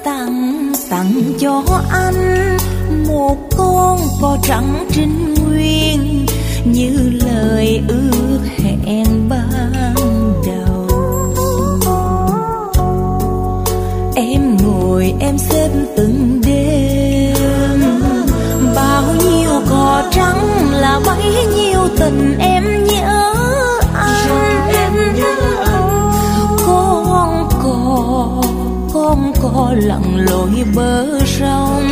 tặng cho anh một con cò trắng trinh nguyên như lời ước hẹn ban đầu. Em ngồi em xếp từng đêm, bao nhiêu cò trắng là bấy nhiêu tình em nhớ anh. Con cò lặn lội bờ sông,